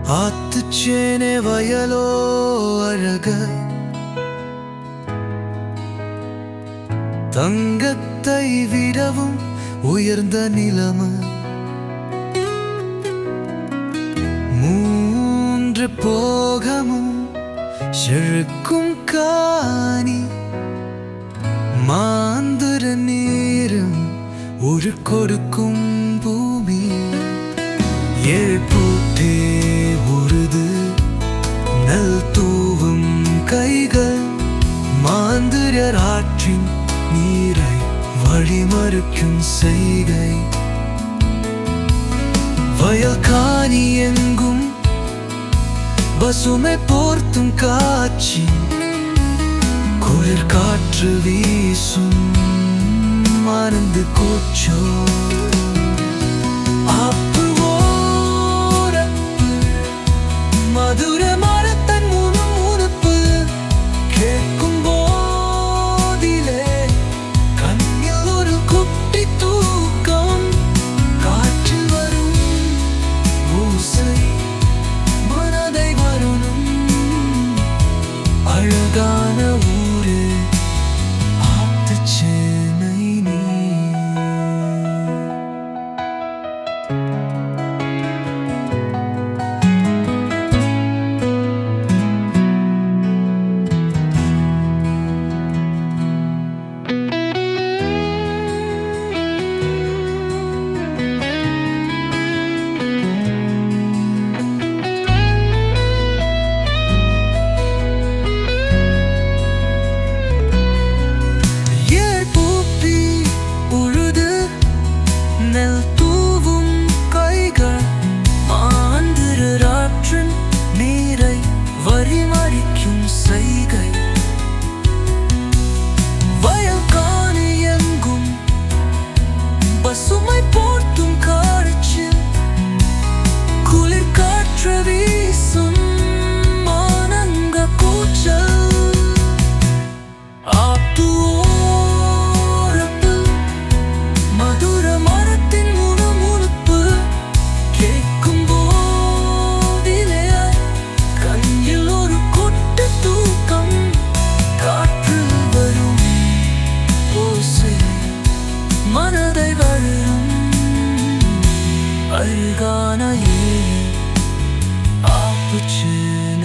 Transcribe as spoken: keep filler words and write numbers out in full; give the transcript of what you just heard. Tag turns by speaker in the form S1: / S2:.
S1: ஆத்துச்சேனே வயலோ அழக தங்கத்தை விடவும் உயர்ந்த நிலம மூன்று போகமும் செழுக்கும் காணி மாந்திர நீரும் ஒரு கொடுக்கும் பூமி ஏழ் பூத்தே உருது நல் தூவும் கைகள் மாந்திரர் ஆற்றின் நீரை வழிமறுக்கும் செய்கை வயல் காணி எங்கும் பசுமை போர்த்தும் காட்சி குளிர் காற்று வீசும் ஆனந்த கூச்சோ ஆப்பு ஓரப்பு மதுர மரத்தன் முணுமுணுப்பு கேட்கும் போதிலே கண்ணில் ஒரு குட்டி தூக்கம் காற்றில் வரும் ஓசை மனதை வருணும் அழகான ஊரு ஆத்துச்சேனை நீ. பசுமை போர்த்தும் காட்சி குளிர் காற்று வீசும் ஆனந்த கூச்சல் ஆத்து ஓரப்பு மதுர மரத்தின் முணுமுணுப்பு கேட்கும் போதிலே கண்ணில் ஒரு கொட்டு தூக்கம் காற்றில் வரும் ஓசை மனதை வரும் அழகான ஏழு ஆப்புச்சேனை.